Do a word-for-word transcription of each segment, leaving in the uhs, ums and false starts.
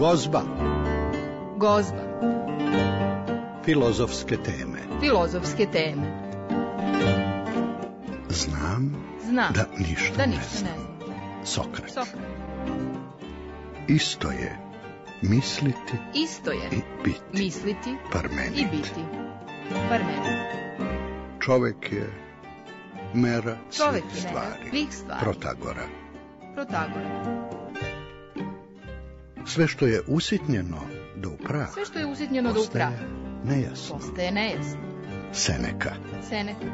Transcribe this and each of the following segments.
Gozba. Gozba. Filozofske teme. Filozofske teme. Znam, Znam da ništa, da ne ništa znam. ne znam. Sokrat. Sokrat. Isto je misliti Isto je i biti. misliti Parmenid. i biti. Parmenid. Čovek je mera Čovek svih je stvari. mera svih stvari. Protagora. Protagora. Sve što je usitnjeno do uprava. Sve što je usitnjeno do uprava. Nejasno. Postaje nejasno. Seneka. Seneka.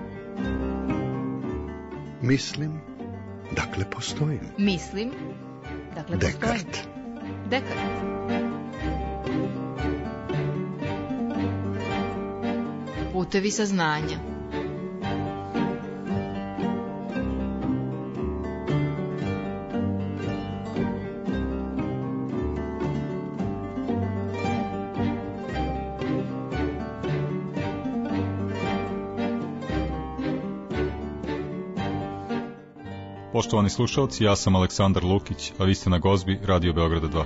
Mislim, dakle postojim. Mislim, dakle postojim. Dekart. Dekart. Putevi saznanja. Poštovani slušalci, ja sam Aleksandar Lukić, a vi ste na Gozbi Radio Beograda dva.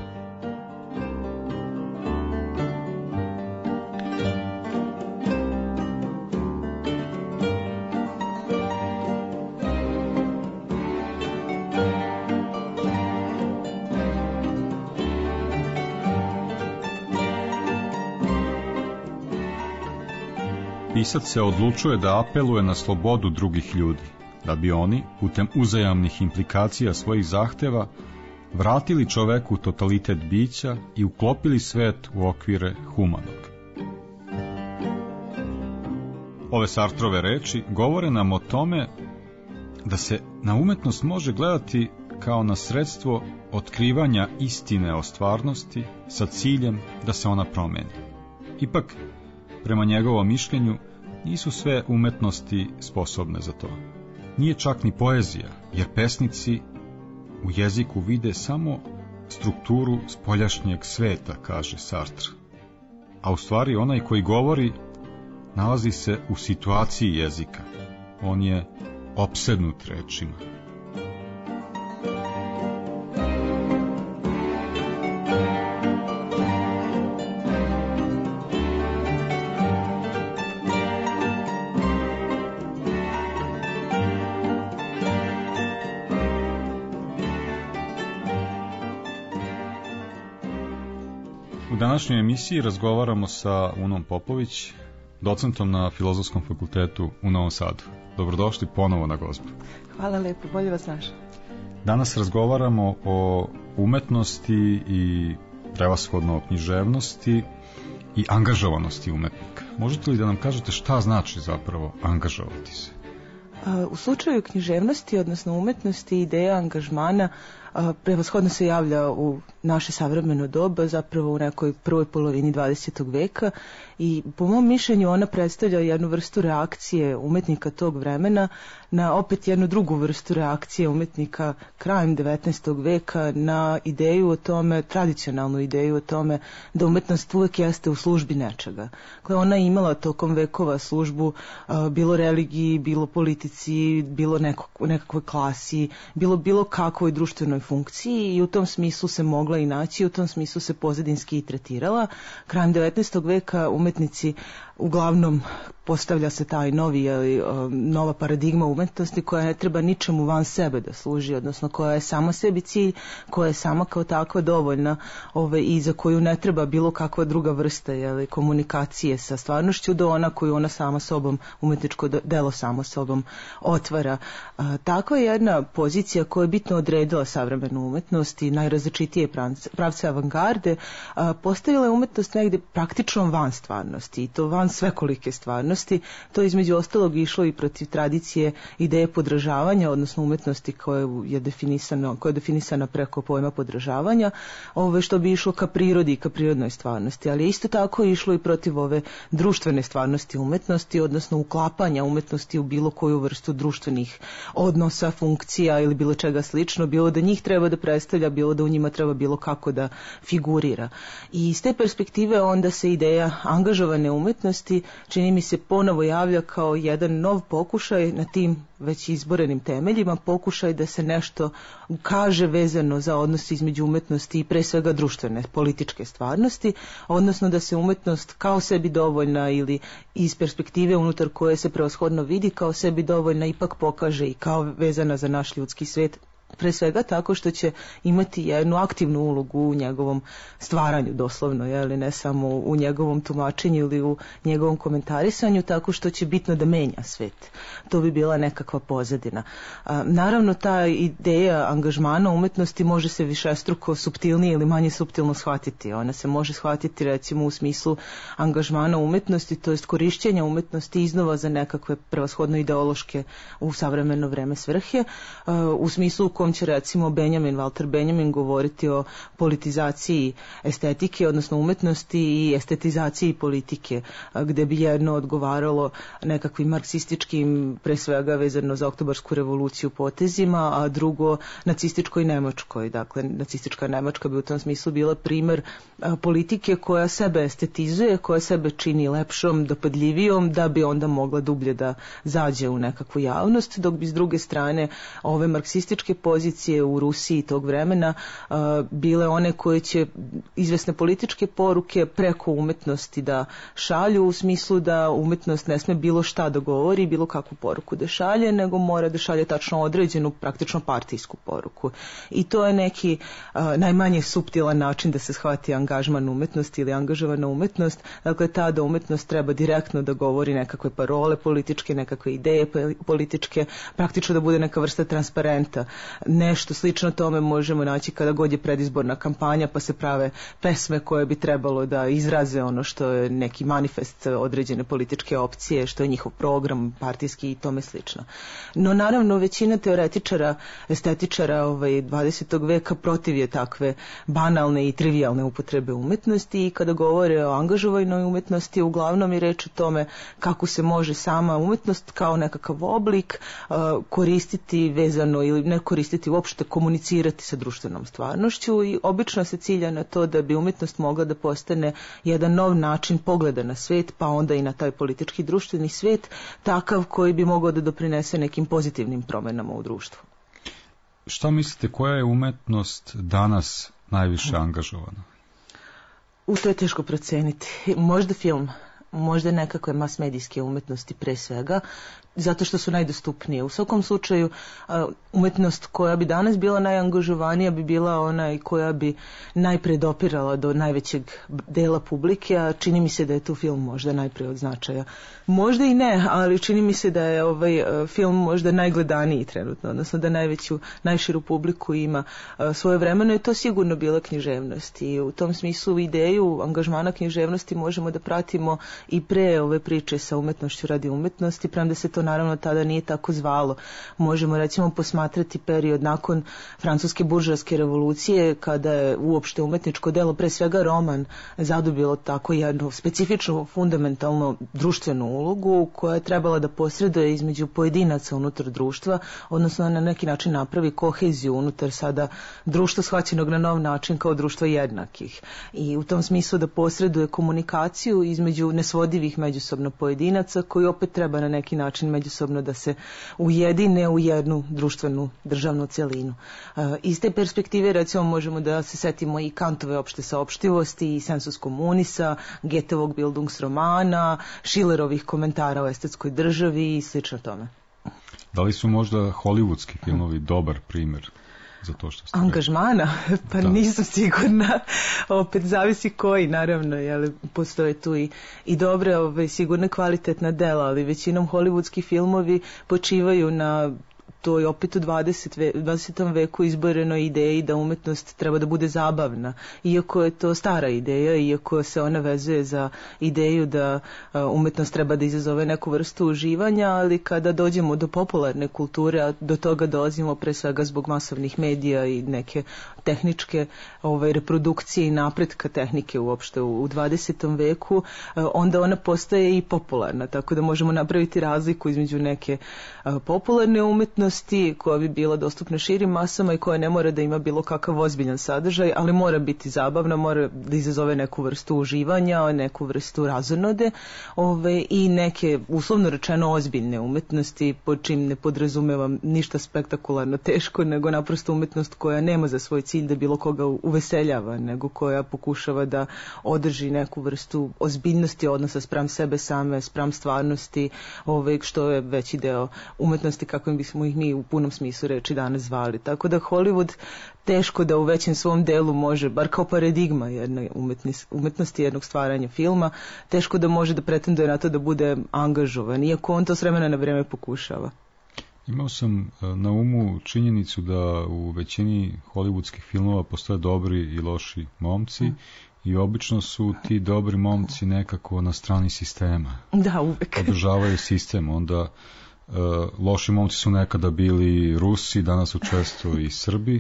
Pisac se odlučuje da apeluje na slobodu drugih ljudi, da bi oni, putem uzajamnih implikacija svojih zahteva, vratili čoveku totalitet bića i uklopili svet u okvire humanog. Ove Sartrove reči govore nam o tome da se na umetnost može gledati kao na sredstvo otkrivanja istine o stvarnosti sa ciljem da se ona promeni. Ipak, prema njegovom mišljenju, nisu sve umetnosti sposobne za to. Nije čak ni poezija, jer pesnici u jeziku vide samo strukturu spoljašnjeg sveta, kaže Sartre. A u stvari onaj koji govori nalazi se u situaciji jezika. On je opsednut rečima. U današnjoj emisiji razgovaramo sa Unom Popović, docentom na Filozofskom fakultetu u Novom Sadu. Dobrodošli ponovo na Gozbu. Hvala lepo, bolje vas našao. Danas razgovaramo o umetnosti i prevashodno o književnosti i angažovanosti umetnika. Možete li da nam kažete šta znači zapravo angažovati se? U slučaju književnosti, odnosno umetnosti, ideja angažmana prevashodno se javlja u naše savremeno doba, zapravo u nekoj prvoj polovini dvadesetog veka, i po mom mišljenju ona predstavlja jednu vrstu reakcije umetnika tog vremena na opet jednu drugu vrstu reakcije umetnika krajem devetnaestog veka na ideju o tome, tradicionalnu ideju o tome da umetnost uvek jeste u službi nečega. Dakle, ona je imala tokom vekova službu bilo religiji, bilo politici, bilo nekog, nekakvoj klasi, bilo bilo kakvoj društvenoj funkciji, i u tom smislu se mogla i naći, u tom smislu se pozadinski i tretirala. Krajem devetnaestog veka umetnici uglavnom postavlja se taj novi, nova paradigma umetnosti koja ne treba ničemu van sebe da služi, odnosno koja je sama sebi cilj, koja je sama kao takva dovoljna, ove, i za koju ne treba bilo kakva druga vrsta, jeli, komunikacije sa stvarnošću do ona koju ona sama sobom, umetničko delo samo sobom otvara. A, takva je jedna pozicija koja je bitno odredila savremenu umetnost i najrazličitije pravce avangarde, a, postavila je umetnost negde praktično van stvarnosti, i to van svekolike stvarnosti. To je između ostalog išlo i protiv tradicije ideje podražavanja, odnosno umetnosti koja je definisana, koja je definisana preko pojma podražavanja, ove, što bi išlo ka prirodi i ka prirodnoj stvarnosti, ali isto tako je išlo i protiv ove društvene stvarnosti umetnosti, odnosno uklapanja umetnosti u bilo koju vrstu društvenih odnosa, funkcija ili bilo čega slično, bilo da njih treba da predstavlja, bilo da u njima treba bilo kako da figurira. I iz te perspektive onda se ideja angažovane umetnosti čini mi se ponovo javlja kao jedan nov pokušaj na tim već izborenim temeljima, pokušaj da se nešto kaže vezano za odnos između umetnosti i pre svega društvene, političke stvarnosti, odnosno da se umetnost kao sebi dovoljna ili iz perspektive unutar koje se prevashodno vidi kao sebi dovoljna ipak pokaže i kao vezana za naš ljudski svet, pre svega tako što će imati jednu aktivnu ulogu u njegovom stvaranju doslovno, jeli, ne samo u njegovom tumačenju ili u njegovom komentarisanju, tako što će bitno da menja svet. To bi bila nekakva pozadina. A, naravno, ta ideja angažmana umetnosti može se višestruko suptilnije ili manje suptilno shvatiti. Ona se može shvatiti recimo u smislu angažmana umetnosti, to jest korišćenja umetnosti iznova za nekakve prevashodno ideološke u savremeno vreme svrhe, a, u smislu u kom će recimo Benjamin, Walter Benjamin govoriti o politizaciji estetike, odnosno umetnosti i estetizaciji politike, gde bi jedno odgovaralo nekakvim marksističkim, pre svega vezano za oktobarsku revoluciju potezima, a drugo nacističkoj Nemačkoj. Dakle, nacistička Nemačka bi u tom smislu bila primer politike koja sebe estetizuje, koja sebe čini lepšom, dopadljivijom, da bi onda mogla dublje da zađe u nekakvu javnost, dok bi s druge strane ove marksističke pozicije u Rusiji tog vremena uh, bile one koje će izvesne političke poruke preko umetnosti da šalju, u smislu da umetnost ne sme bilo šta da govori, bilo kakvu poruku da šalje, nego mora da šalje tačno određenu, praktično partijsku poruku. I to je neki uh, najmanje suptilan način da se shvati angažman umetnosti ili angažovana umetnost. Dakle, ta da umetnost treba direktno da govori nekakve parole političke, nekakve ideje političke, praktično da bude neka vrsta transparenta. Nešto slično tome možemo naći kada god je predizborna kampanja, pa se prave pesme koje bi trebalo da izraze ono što je neki manifest određene političke opcije, što je njihov program partijski i tome slično. No naravno većina teoretičara, estetičara ovaj, dvadesetog veka protiv je takve banalne i trivijalne upotrebe umetnosti i kada govore o angažovanoj umetnosti uglavnom je reč o tome kako se može sama umetnost kao nekakav oblik uh, koristiti vezano ili ne koristiti uopšte, komunicirati sa društvenom stvarnošću i obično se cilja na to da bi umetnost mogla da postane jedan nov način pogleda na svet, pa onda i na taj politički društveni svet, takav koji bi mogao da doprinese nekim pozitivnim promenama u društvu. Šta mislite, koja je umetnost danas najviše angažovana? U to je teško proceniti. Možda film, možda nekakve mas-medijske umetnosti pre svega, zato što su najdostupnije. U svakom slučaju, umetnost koja bi danas bila najangažovanija bi bila ona i koja bi najpre dopirala do najvećeg dela publike, a čini mi se da je tu film možda najpre od značaja. Možda i ne, ali čini mi se da je ovaj film možda najgledaniji trenutno, odnosno da najveću, najširu publiku ima svoje vremeno i to sigurno bila književnost. I u tom smislu ideju angažmana književnosti možemo da pratimo i pre ove priče sa umetnošću radi umetnosti, premda se to naravno tada nije tako zvalo. Možemo recimo posmatrati period nakon francuske buržoaske revolucije, kada je uopšte umetničko delo, pre svega roman, zadobilo tako jednu specifičnu, fundamentalno društvenu ulogu koja je trebala da posreduje između pojedinaca unutar društva, odnosno na neki način napravi koheziju unutar sada društva shvaćenog na nov način kao društva jednakih. I u tom smislu da posreduje komunikaciju između nesvodivih međusobno pojedinaca koji opet treba na neki način međusobno da se ujedine u jednu društvenu državnu celinu. Iz te perspektive recimo možemo da se setimo i Kantove opšte saopštivosti i sensus communisa, Goethevog Bildungsromana, Schillerovih komentara o estetskoj državi i slično tome. Da li su možda hollywoodski filmovi dobar primjer za to što ste angažmana? Pa da. Nisam sigurna. Opet zavisi koji, naravno, jel, postoje tu i, i dobre, ovaj, sigurno kvalitetna dela, ali većinom hollywoodski filmovi počivaju na to je opet u dvadesetom veku izboreno ideji da umetnost treba da bude zabavna. Iako je to stara ideja, iako se ona vezuje za ideju da umetnost treba da izazove neku vrstu uživanja, ali kada dođemo do popularne kulture, a do toga dolazimo pre svega zbog masovnih medija i neke tehničke ovaj, reprodukcije i napretka tehnike uopšte u dvadesetom veku, onda ona postaje i popularna. Tako da možemo napraviti razliku između neke popularne umetnosti umetnosti koja bi bila dostupna širim masama i koja ne mora da ima bilo kakav ozbiljan sadržaj, ali mora biti zabavna, mora da izazove neku vrstu uživanja, neku vrstu razonode, ove, i neke, uslovno rečeno, ozbiljne umetnosti, po čim ne podrazumevam ništa spektakularno teško, nego naprosto umetnost koja nema za svoj cilj da bilo koga uveseljava, nego koja pokušava da održi neku vrstu ozbiljnosti odnosa spram sebe same, spram stvarnosti, ove, što je veći deo umetnosti kako bismo ih mi u punom smislu reči danas zvali. Tako da Hollywood teško da u većem svom delu može, bar kao paradigma jedne umetnosti, jednog stvaranja filma, teško da može da pretenduje na to da bude angažovan, iako on to s vremena na vreme pokušava. Imao sam na umu činjenicu da u većini hollywoodskih filmova postoje dobri i loši momci, mm. i obično su ti dobri momci nekako na strani sistema. Da, uvek. Održavaju sistem, onda uh, loši momci su nekada bili Rusi, danas su često i Srbi,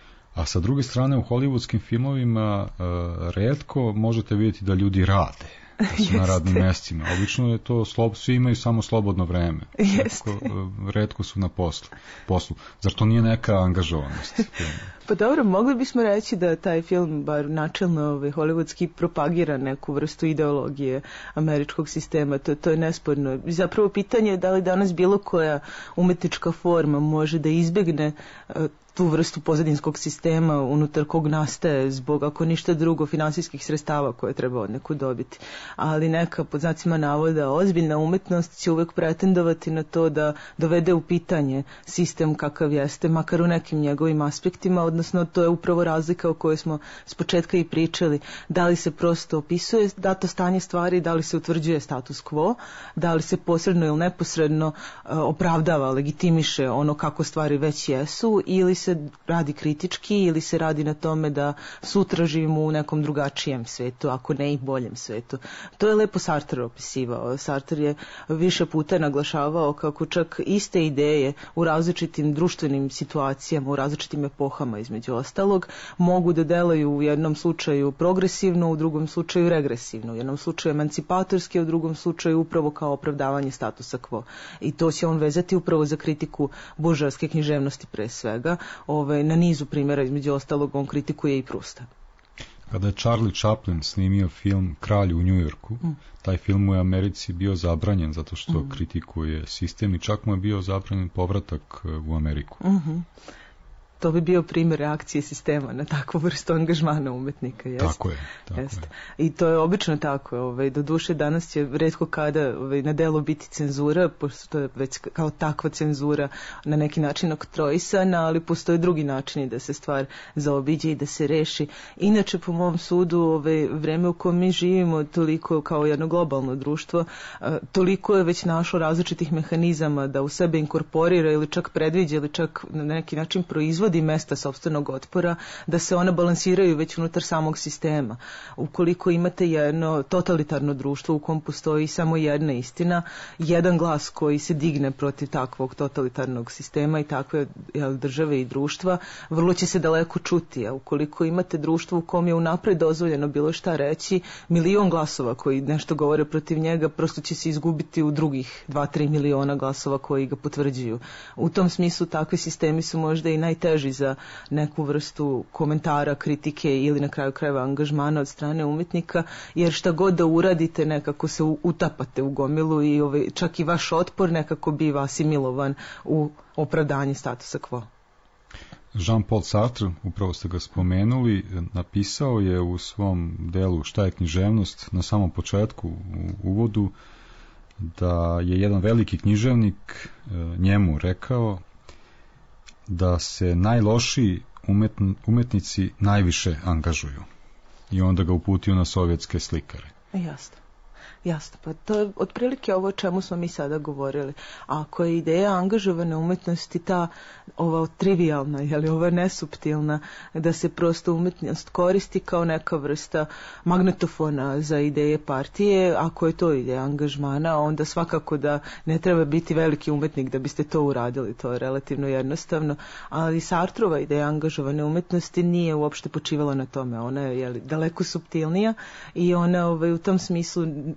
a sa druge strane u hollywoodskim filmovima uh, retko možete vidjeti da ljudi rade, da su na radnim mestima. Obično je to, slob, svi imaju samo slobodno vreme. Retko, uh, retko su na poslu. poslu. Zar to nije neka angažovanost? Pa dobro, mogli bismo reći da taj film, bar načelno ovaj, hollywoodski, propagira neku vrstu ideologije američkog sistema, to, to je nesporno. Zapravo pitanje je da li danas bilo koja umetnička forma može da izbegne uh, tu vrstu pozadinskog sistema unutar kog nastaje zbog, ako ništa drugo, finansijskih sredstava koje treba od neku dobiti. Ali neka, pod znacima navoda, ozbiljna umetnost će uvek pretendovati na to da dovede u pitanje sistem kakav jeste, makar u nekim njegovim aspektima, odnosno to je upravo razlika o kojoj smo s početka i pričali. Da li se prosto opisuje dato stanje stvari, da li se utvrđuje status quo, da li se posredno ili neposredno uh, opravdava, legitimiše ono kako stvari već jesu, ili se radi kritički, ili se radi na tome da sutra živimo u nekom drugačijem svetu, ako ne i boljem svetu. To je lepo Sartre opisivao. Sartre je više puta naglašavao kako čak iste ideje u različitim društvenim situacijama, u različitim epohama između ostalog, mogu da delaju u jednom slučaju progresivno, u drugom slučaju regresivno, u jednom slučaju emancipatorski, u drugom slučaju upravo kao opravdavanje statusa quo. I to će on vezati upravo za kritiku buržoaske književnosti pre svega. Ove, na nizu primjera, između ostalog, on kritikuje i Prusta. Kada je Charlie Chaplin snimio film Kralj u Njujorku, mm. taj film u Americi bio zabranjen zato što mm. kritikuje sistem i čak mu je bio zabranjen povratak u Ameriku. Mm-hmm. To bi bio primjer reakcije sistema na takvu vrstu angažmana umetnika. Jest? Tako je. Tako jest. je. I to je obično tako. Ovaj, do duše danas će retko kada ovaj, na delu biti cenzura, pošto je već kao takva cenzura na neki način oktroisana, ali postoje drugi načini da se stvar zaobiđe i da se reši. Inače, po mom sudu, ovaj, vreme u kojem mi živimo, toliko kao jedno globalno društvo, toliko je već našlo različitih mehanizama da u sebe inkorporira ili čak predviđa ili čak na neki način proizvodi mesta sopstvenog otpora, da se ona balansiraju već unutar samog sistema. Ukoliko imate jedno totalitarno društvo u kom postoji samo jedna istina, jedan glas koji se digne protiv takvog totalitarnog sistema i takve jel, države i društva, vrlo će se daleko čuti. A ukoliko imate društvo u kom je unapred dozvoljeno bilo šta reći, milion glasova koji nešto govore protiv njega prosto će se izgubiti u drugih dva tri miliona glasova koji ga potvrđuju. U tom smislu takvi sistemi su možda i najteži za neku vrstu komentara, kritike ili na kraju krajeva angažmana od strane umetnika, jer šta god da uradite nekako se utapate u gomilu i ovaj, čak i vaš otpor nekako biva asimilovan u opravdanje statusa quo. Jean-Paul Sartre, upravo ste ga spomenuli, napisao je u svom delu Šta je književnost na samom početku u uvodu da je jedan veliki književnik njemu rekao da se najlošiji umetn, umetnici najviše angažuju. I onda ga uputio na sovjetske slikare. Jasno. Jasno, pa to je otprilike ovo o čemu smo mi sada govorili. Ako je ideja angažovane umetnosti ta ova trivialna, je li ova nesuptilna, da se prosto umetnost koristi kao neka vrsta magnetofona za ideje partije, ako je to ideja angažmana, onda svakako da ne treba biti veliki umetnik da biste to uradili, to je relativno jednostavno, ali Sartrova ideja angažovane umetnosti nije uopšte počivala na tome, ona je, je li, daleko suptilnija i ona ovaj, u tom smislu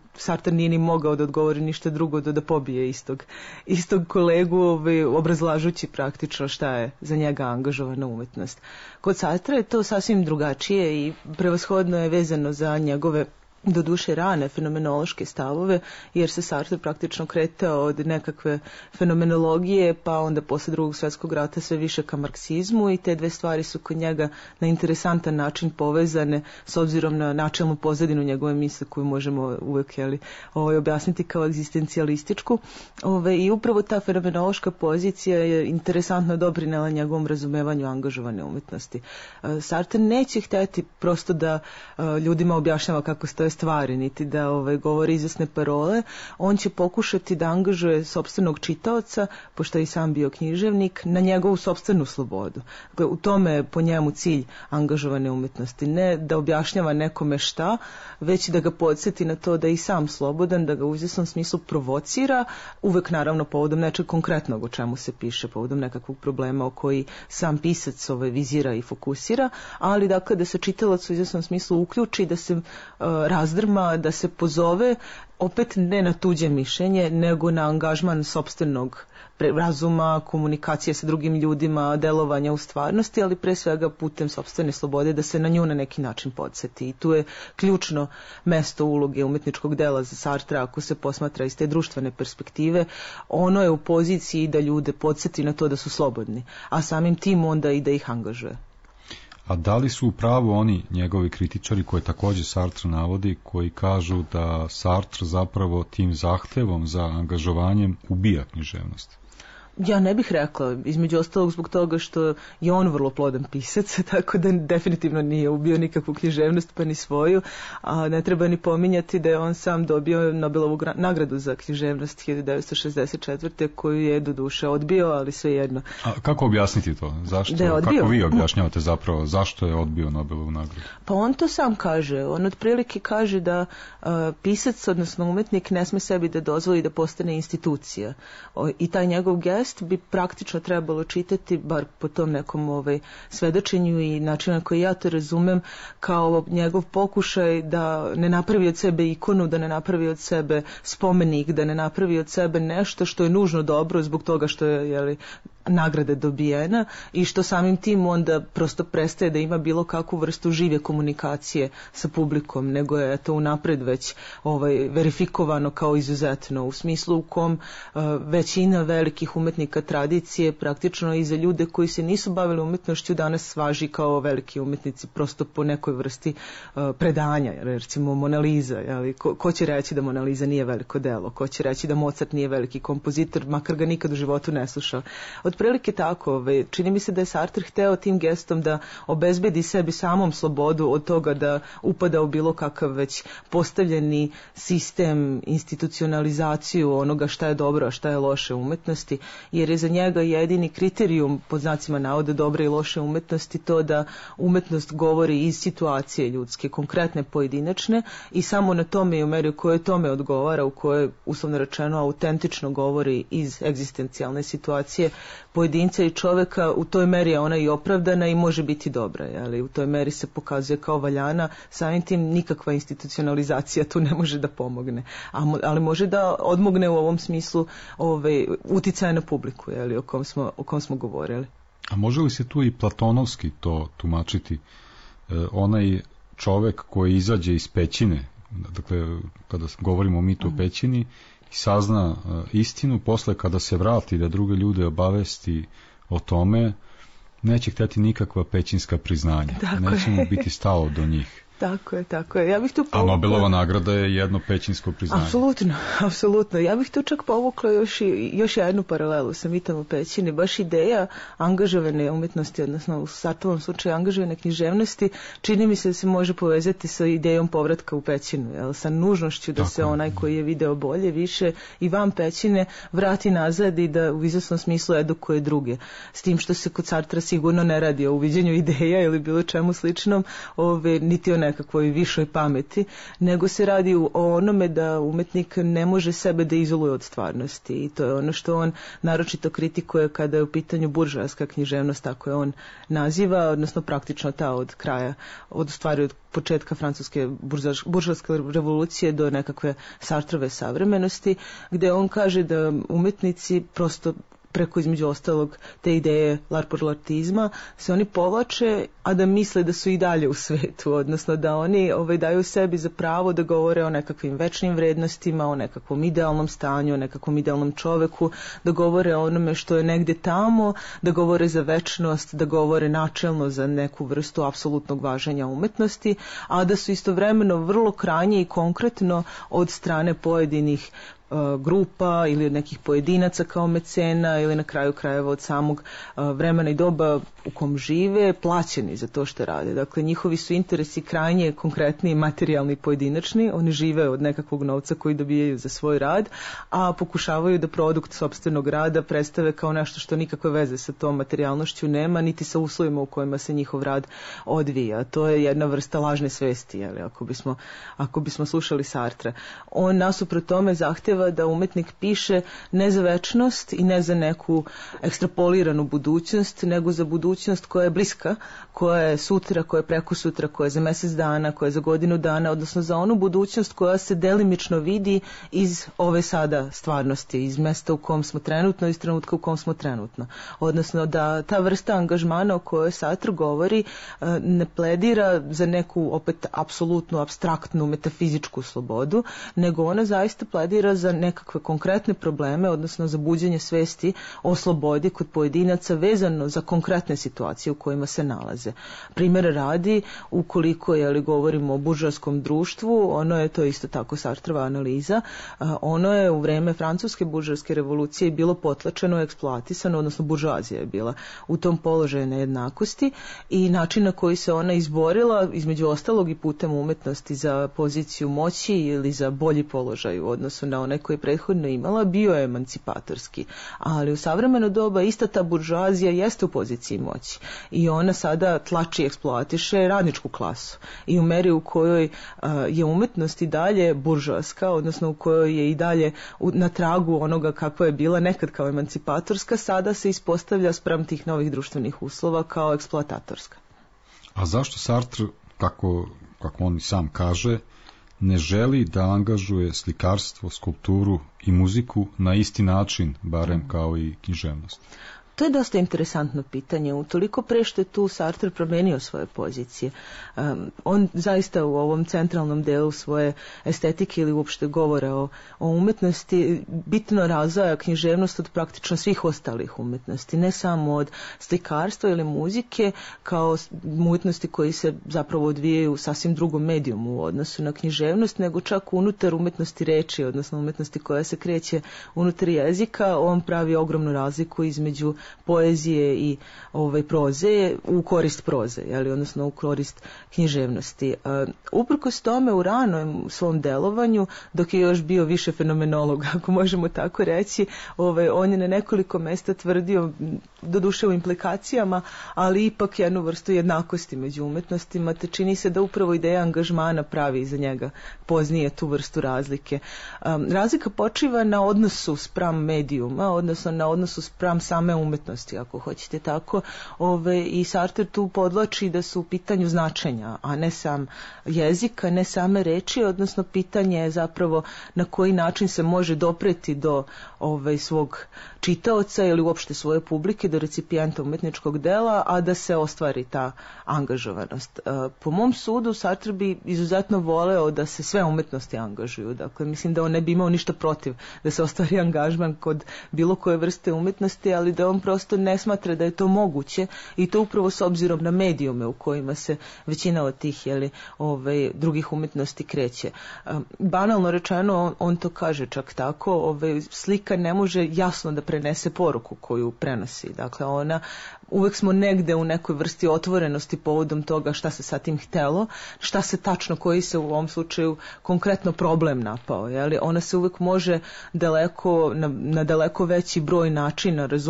Sartre nije ni mogao da odgovori ništa drugo do da pobije istog, istog kolegu, ovaj, obrazlažući praktično šta je za njega angažovana umetnost. Kod Sartre je to sasvim drugačije i prevashodno je vezano za njegove do duše rane fenomenološke stavove, jer se Sartre praktično kretao od nekakve fenomenologije, pa onda posle drugog svjetskog rata sve više ka marksizmu, i te dve stvari su kod njega na interesantan način povezane s obzirom na načelnu pozadinu njegove misle koju možemo uvek jeli, ovaj, objasniti kao egzistencijalističku. Ovaj, I upravo ta fenomenološka pozicija je interesantno doprinela njegovom razumevanju angažovane umetnosti. Sartre neće hteti prosto da ljudima objašnjava kako stoje stvari, niti da ovaj, govori izvesne parole. On će pokušati da angažuje sopstvenog čitaoca, pošto je i sam bio književnik, na njegovu sopstvenu slobodu. Dakle, u tome je po njemu cilj angažovane umetnosti. Ne da objašnjava nekome šta, već da ga podsjeti na to da je i sam slobodan, da ga u izvesnom smislu provocira, uvek naravno povodom nečeg konkretnog o čemu se piše, povodom nekakvog problema o koji sam pisac ovaj, vizira i fokusira, ali dakle da se čitalac u izvesnom smislu uključi, da se uh, razdrma, da se pozove opet ne na tuđe mišljenje, nego na angažman sopstvenog razuma, komunikacije sa drugim ljudima, delovanja u stvarnosti, ali pre svega putem sopstvene slobode da se na nju na neki način podsjeti. I tu je ključno mesto uloge umetničkog dela za Sartra ako se posmatra iz te društvene perspektive. Ono je u poziciji da ljude podsjeti na to da su slobodni, a samim tim onda i da ih angažuje. A da li su upravo oni, njegovi kritičari, koje takođe Sartre navodi, koji kažu da Sartre zapravo tim zahtevom za angažovanjem ubija književnost? Ja ne bih rekla, između ostalog zbog toga što je on vrlo plodan pisac, tako da definitivno nije ubio nikakvu književnost pa ni svoju, a ne treba ni pominjati da je on sam dobio Nobelovu nagradu za književnost hiljadu devetsto šezdeset četvrte koju je do duše odbio, ali svejedno. A kako objasniti to? Zašto? Da je odbio? Kako vi objašnjavate zapravo zašto je odbio Nobelovu nagradu? Pa on to sam kaže. On otprilike kaže da uh, pisac, odnosno umetnik, ne sme sebi da dozvoli da postane institucija. O, i taj njegov gest bi praktično trebalo čitati, bar po tom nekom ovaj, svedočenju i načinu na koji ja to razumem, kao njegov pokušaj da ne napravi od sebe ikonu, da ne napravi od sebe spomenik, da ne napravi od sebe nešto što je nužno dobro zbog toga što je jeli, nagrada dobijena i što samim tim onda prosto prestaje da ima bilo kakvu vrstu žive komunikacije sa publikom, nego je to unapred već ovaj, verifikovano kao izuzetno, u smislu u kom uh, većina velikih umetnika tradicije praktično i za ljude koji se nisu bavili umetnošću danas važi kao veliki umetnici prosto po nekoj vrsti uh, predanja, recimo Mona Lisa, jeli, ko, ko će reći da Mona Lisa nije veliko delo, ko će reći da Mozart nije veliki kompozitor, makar ga nikad u životu ne slušao. Otprilike tako, ovaj, čini mi se da je Sartre hteo tim gestom da obezbedi sebi samom slobodu od toga da upada u bilo kakav već postavljeni sistem, institucionalizaciju onoga šta je dobro, a šta je loše umetnosti, jer je za njega jedini kriterijum, pod znacima navoda, dobre i loše umetnosti to da umetnost govori iz situacije ljudske, konkretne, pojedinačne, i samo na tome i u meri u kojoj tome odgovara, u kojoj, uslovno rečeno, autentično govori iz egzistencijalne situacije pojedinca i čoveka, u toj meri je ona i opravdana i može biti dobra, ali u toj meri se pokazuje kao valjana, samim tim nikakva institucionalizacija tu ne može da pomogne, ali može da odmogne u ovom smislu ovaj, uticaja na publiku, jeli, o kom smo, o kom smo govorili. A može li se tu i platonovski to tumačiti? E, onaj čovek koji izađe iz pećine, dakle, kada govorimo o mitu o pećini, i sazna uh, istinu, posle kada se vrati da druge ljude obavesti o tome, neće htjeti nikakva pećinska priznanja. Neće mu biti stalo do njih. Tako je, tako je. Ja bih tu povukla... A Nobelova nagrada je jedno pećinsko priznanje. Apsolutno, apsolutno. Ja bih tu čak povukla još, i, još jednu paralelu sa mitom o pećini. Baš ideja angažovane umetnosti, odnosno u Sartrovom slučaju angažovane književnosti, čini mi se da se može povezati sa idejom povratka u pećinu, jel? Sa nužnošću da tako se onaj koji je video bolje, više i van pećine vrati nazad i da u izvesnom smislu edukuje druge. S tim što se kod Sartra sigurno ne radi o uviđenju ideja ili bilo čemu sličnom, ove, niti o nekakvoj višoj pameti, nego se radi o onome da umetnik ne može sebe da izoluje od stvarnosti i to je ono što on naročito kritikuje kada je u pitanju buržoaska književnost, tako je on naziva, odnosno praktično ta od kraja, od stvari od početka francuske buržoaske revolucije do nekakve Sartrove savremenosti, gde on kaže da umetnici prosto preko između ostalog te ideje larpurlartizma se oni povlače, a da misle da su i dalje u svetu, odnosno da oni ovaj, daju sebi za pravo da govore o nekakvim večnim vrednostima, o nekakvom idealnom stanju, o nekakvom idealnom čoveku, da govore o onome što je negde tamo, da govore za večnost, da govore načelno za neku vrstu apsolutnog važenja umetnosti, a da su istovremeno vrlo krajnje i konkretno od strane pojedinih grupa ili od nekih pojedinaca kao mecena ili na kraju krajeva od samog vremena i doba u kom žive plaćeni za to što rade. Dakle, njihovi su interesi krajnje konkretni, materijalni i pojedinačni. Oni žive od nekakvog novca koji dobijaju za svoj rad, a pokušavaju da produkt sopstvenog rada predstave kao nešto što nikakve veze sa tom materijalnošću nema, niti sa uslovima u kojima se njihov rad odvija. To je jedna vrsta lažne svesti, jeli, ako bismo, ako bismo slušali Sartra. On nasuprot tome zahteva da umetnik piše ne za večnost i ne za neku ekstrapoliranu budućnost, nego za budućnost koja je bliska, koja je sutra, koja je preko sutra, koja je za mjesec dana, koja je za godinu dana, odnosno za onu budućnost koja se delimično vidi iz ove sada stvarnosti, iz mjesta u kom smo trenutno, iz trenutka u kom smo trenutno. Odnosno da ta vrsta angažmana o kojoj Sartre govori ne pledira za neku opet apsolutnu, apstraktnu, metafizičku slobodu, nego ona zaista pledira za nekakve konkretne probleme, odnosno za buđenje svesti o slobodi kod pojedinaca vezano za konkretne situacije u kojima se nalaze. Primjer radi, ukoliko je li govorimo o buržoaskom društvu, ono je, to isto tako Sartrova analiza, ono je u vreme francuske buržoaske revolucije bilo potlačeno, eksploatisano, odnosno buržoazija je bila u tom položaju nejednakosti i način na koji se ona izborila, između ostalog i putem umetnosti za poziciju moći ili za bolji položaj u odnosu na onaj koji je prethodno imala, bio je emancipatorski. Ali u savremeno doba ista ta buržoazija jeste u poziciji moći i ona sada tlači i eksploatiše radničku klasu i u meri u kojoj uh, je umetnost i dalje buržoaska, odnosno u kojoj je i dalje u, na tragu onoga kakva je bila nekad kao emancipatorska, sada se ispostavlja spram tih novih društvenih uslova kao eksploatatorska. A zašto Sartre, kako, kako on sam kaže, ne želi da angažuje slikarstvo, skulpturu i muziku na isti način, barem kao i književnost? To je dosta interesantno pitanje. Utoliko pre što je tu Sartre promenio svoje pozicije. Um, on zaista u ovom centralnom delu svoje estetike ili uopšte govora o, o umetnosti bitno razdvaja književnost od praktično svih ostalih umetnosti. Ne samo od slikarstva ili muzike kao umetnosti koji se zapravo odvijaju u sasvim drugom medijumu u odnosu na književnost, nego čak unutar umetnosti reči, odnosno umetnosti koja se kreće unutar jezika. On pravi ogromnu razliku između poezije i ovaj proze u korist proze, jeli, odnosno u korist književnosti. Uh, uprkos tome u ranom svom delovanju, dok je još bio više fenomenolog, ako možemo tako reći, ovaj, on je na nekoliko mesta tvrdio, doduše u implikacijama, ali ipak jednu vrstu jednakosti među umetnostima, te čini se da upravo ideja angažmana pravi za njega poznije tu vrstu razlike. Um, razlika počiva na odnosu spram medijuma, odnosno na odnosu spram same umetnosti, ako hoćete tako, ove, i Sartre tu podlači da su u pitanju značenja, a ne sam jezika, ne same reči, odnosno pitanje je zapravo na koji način se može dopreti do ove, svog čitaoca ili uopšte svoje publike, do recipijenta umetničkog dela, a da se ostvari ta angažovanost. Po mom sudu Sartre bi izuzetno voleo da se sve umetnosti angažuju. Dakle, mislim da on ne bi imao ništa protiv da se ostvari angažman kod bilo koje vrste umetnosti, ali da on prosto ne smatra da je to moguće i to upravo s obzirom na medijume u kojima se većina od tih jeli, ovaj, drugih umetnosti kreće. Banalno rečeno, on, on to kaže čak tako, ovaj, slika ne može jasno da prenese poruku koju prenosi. Dakle, ona, uvek smo negde u nekoj vrsti otvorenosti povodom toga šta se sa tim htelo, šta se tačno, koji se u ovom slučaju konkretno problem napao. Jeli? Ona se uvek može daleko, na, na daleko veći broj načina razumeti od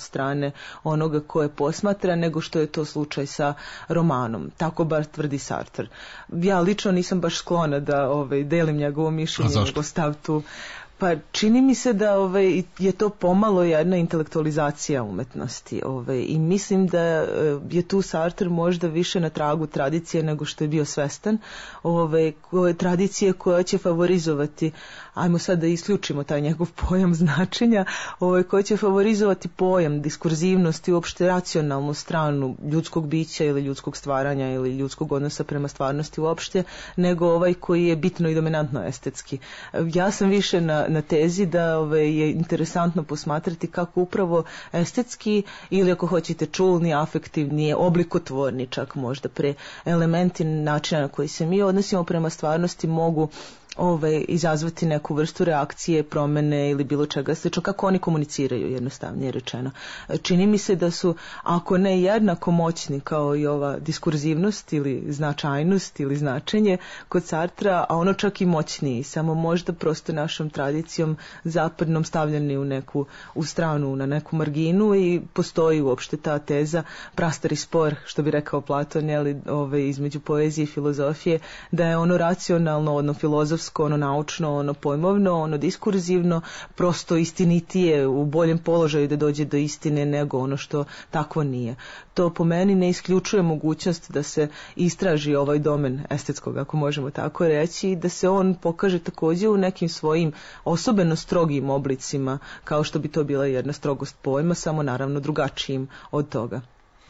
strane onoga ko je posmatra nego što je to slučaj sa romanom. Tako bar tvrdi Sartre. Ja lično nisam baš sklona da ovaj, delim njegovo mišljenje, nego stav tu. Pa čini mi se da ovaj, je to pomalo jedna intelektualizacija umetnosti ovaj, i mislim da je tu Sartre možda više na tragu tradicije nego što je bio svestan, ovaj, koje, tradicije koja će favorizovati, ajmo sad da isključimo taj njegov pojam značenja, ovaj, koja će favorizovati pojam diskurzivnosti, uopšte racionalnu stranu ljudskog bića ili ljudskog stvaranja ili ljudskog odnosa prema stvarnosti uopšte, nego ovaj koji je bitno i dominantno estetski. Ja sam više na na tezi da ove, je interesantno posmatrati kako upravo estetski ili ako hoćete čulni, afektivni, oblikotvorni čak možda pre elementi načina na koji se mi odnosimo prema stvarnosti mogu Ove, izazvati neku vrstu reakcije, promene ili bilo čega slično, kako oni komuniciraju, jednostavnije rečeno. Čini mi se da su, ako ne jednako moćni kao i ova diskurzivnost ili značajnost ili značenje kod Sartra, a ono čak i moćniji, samo možda prosto našom tradicijom zapadnom stavljeni u neku u stranu, na neku marginu i postoji uopšte ta teza, prastari spor, što bi rekao Platon, jeli, ove, između poezije i filozofije, da je ono racionalno, ono filozofsko, ono naučno, ono pojmovno, ono diskurzivno, prosto istinitije, u boljem položaju da dođe do istine nego ono što takvo nije. To po meni ne isključuje mogućnost da se istraži ovaj domen estetskog, ako možemo tako reći, i da se on pokaže također u nekim svojim osobeno strogim oblicima, kao što bi to bila jedna strogost pojma, samo naravno drugačijim od toga.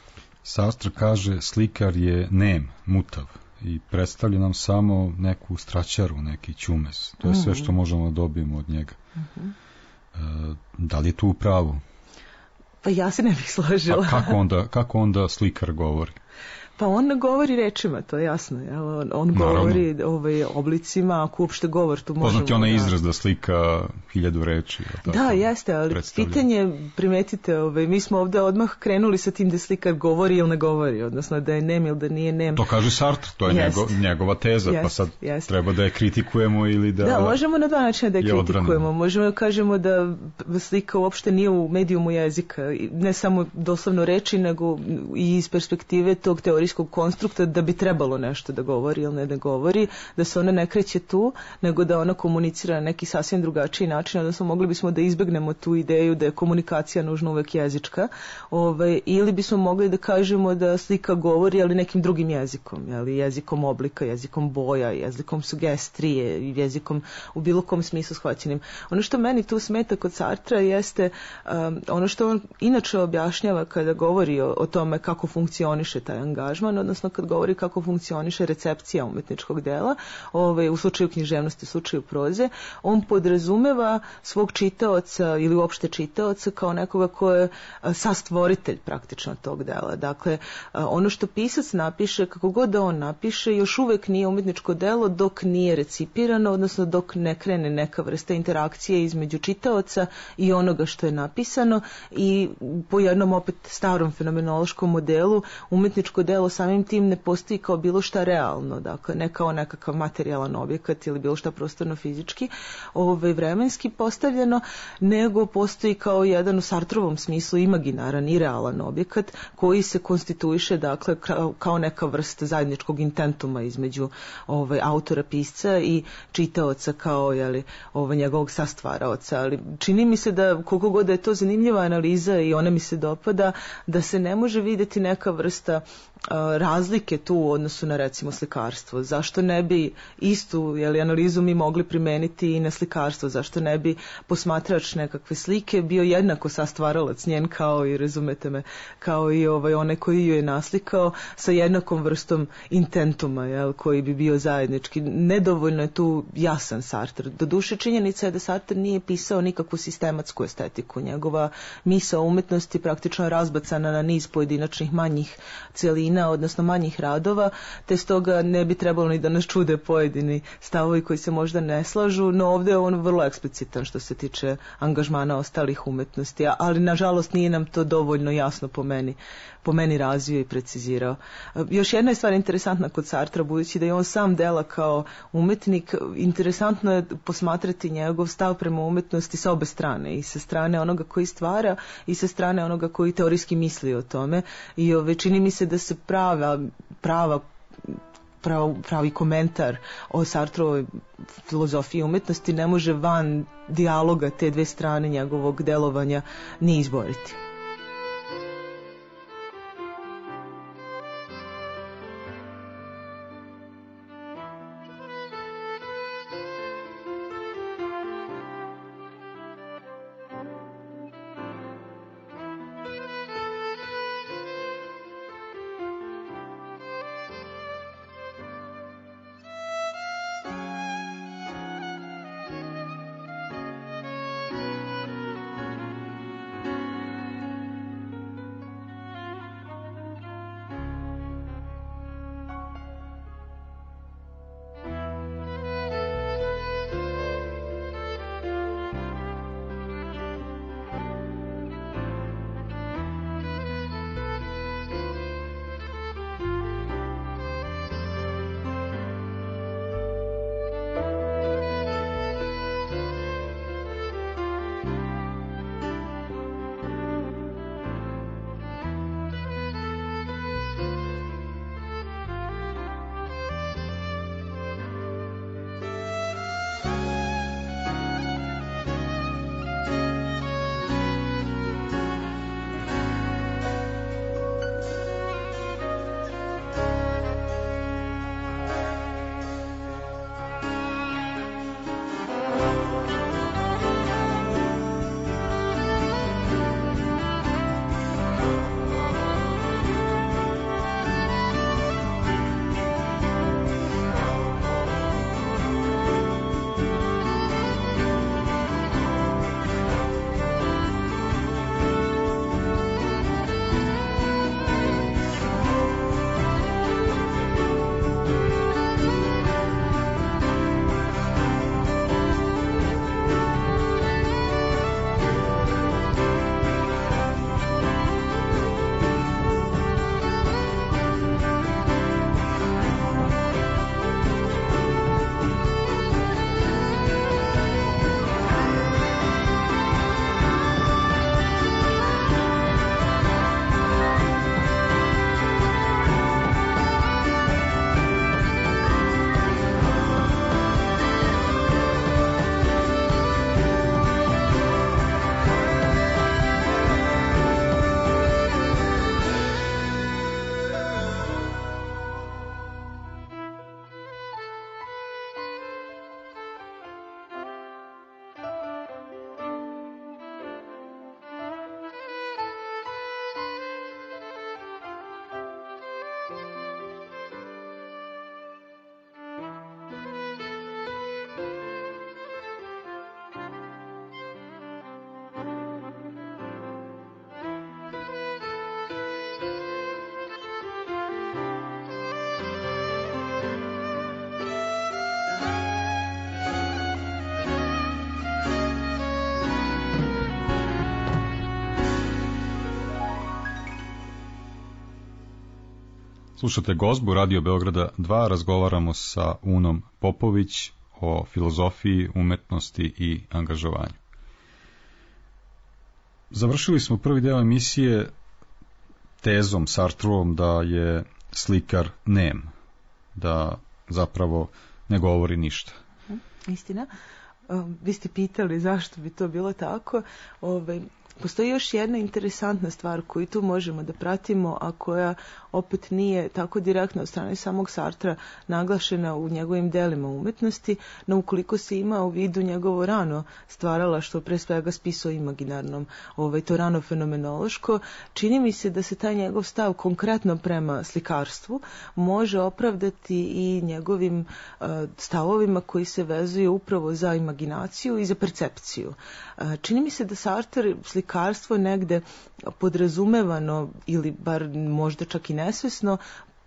Sartre kaže, slikar je nem, mutav, i predstavlja nam samo neku straćaru, neki ćumes. To je sve što možemo da dobijemo od njega. Mm-hmm. E, da li je tu u pravu? Pa ja se ne bih složila. A kako onda, kako onda slikar govori? Pa on ne govori rečima, to je jasno. Jel? On, on govori ovaj, oblicima, ako uopšte govor tu možemo... Poznat je onaj izraz da slika hiljadu reči. Tako, da, jeste, ali pitanje, primetite, ovaj, mi smo ovdje odmah krenuli sa tim da slikar govori ili ne govori, odnosno da je nem ili da nije nem. To kaže Sartre, to je njegov, njegova teza, jest, pa sad jest. Treba da je kritikujemo ili da... Da, možemo na dva načina da je kritikujemo. Odranimo. Možemo da kažemo da slika uopšte nije u medijumu jezika, ne samo doslovno reči, nego i iz perspektive tog teorijskog konstrukta da bi trebalo nešto da govori ili ne da govori, da se ona ne kreće tu, nego da ona komunicira na neki sasvim drugačiji način, odnosno mogli bismo da izbegnemo tu ideju da je komunikacija nužno uvek jezička, ovaj, ili bismo mogli da kažemo da slika govori, ali nekim drugim jezikom, jeli, jezikom oblika, jezikom boja, jezikom sugestrije, jezikom u bilo kom smislu shvaćenim. Ono što meni tu smeta kod Sartra jeste um, ono što on inače objašnjava kada govori o, o tome kako funkcioniše taj angažman, odnosno kad govori kako funkcioniše recepcija umetničkog dela, ovaj, u slučaju književnosti, u slučaju proze, on podrazumeva svog čitaoca ili uopšte čitaoca kao nekoga ko je sastvoritelj praktično tog dela. Dakle, ono što pisac napiše, kako god da on napiše, još uvek nije umetničko delo dok nije recipirano, odnosno dok ne krene neka vrsta interakcije između čitaoca i onoga što je napisano, i po jednom opet starom fenomenološkom modelu umetničko delo samim tim ne postoji kao bilo šta realno, dakle ne kao nekakav materijalan objekat ili bilo šta prostorno fizički, ovaj, vremenski postavljeno, nego postoji kao jedan u Sartrovom smislu imaginaran i realan objekat koji se konstituiše, dakle kao, kao neka vrsta zajedničkog intentuma između ovaj, autora, pisca i čitaoca kao jeli, ovaj, njegovog sastvaraoca. Ali čini mi se da koliko god da je to zanimljiva analiza i ona mi se dopada, da se ne može vidjeti neka vrsta razlike tu u odnosu na recimo slikarstvo. Zašto ne bi istu jeli, analizu mi mogli primeniti i na slikarstvo? Zašto ne bi posmatrač nekakve slike bio jednako sastvaralac njen kao i, razumete me, kao i ovaj, onaj koji ju je naslikao sa jednakom vrstom intentuma, jel, koji bi bio zajednički. Nedovoljno je tu jasan Sartre. Doduše činjenica je da Sartre nije pisao nikakvu sistematsku estetiku. Njegova misao umetnosti praktično je razbacana na niz pojedinačnih manjih celina, odnosno manjih radova, te stoga ne bi trebalo ni da nas čude pojedini stavovi koji se možda ne slažu, no ovdje je on vrlo eksplicitan što se tiče angažmana ostalih umetnosti, ali nažalost nije nam to dovoljno jasno po meni po meni razvio i precizirao. Još jedna je stvar interesantna kod Sartra, budući da je on sam dela kao umetnik, interesantno je posmatrati njegov stav prema umetnosti sa obe strane, i sa strane onoga koji stvara i sa strane onoga koji teorijski misli o tome, i ove, čini mi se da se prava, prava Prav, pravi komentar o Sartrovoj filozofiji umetnosti ne može van dijaloga te dve strane njegovog delovanja ni izboriti. Slušate Gozbu Radio Beograda dva, razgovaramo sa Unom Popović o filozofiji, umetnosti i angažovanju. Završili smo prvi deo emisije tezom Sartrovom da je slikar nem, da zapravo ne govori ništa. Istina. Vi ste pitali zašto bi to bilo tako. Ove, postoji još jedna interesantna stvar koju tu možemo da pratimo, a koja opet nije tako direktno od strane samog Sartra naglašena u njegovim delima umetnosti, no ukoliko se ima u vidu njegovo rano stvaralaštvo, pre svega spiso imaginarnom, ovaj, to rano fenomenološko, čini mi se da se taj njegov stav konkretno prema slikarstvu može opravdati i njegovim uh, stavovima koji se vezuju upravo za imaginaciju i za percepciju. Uh, čini mi se da Sartre slikarstvo negde podrazumevano ili bar možda čak i nesvesno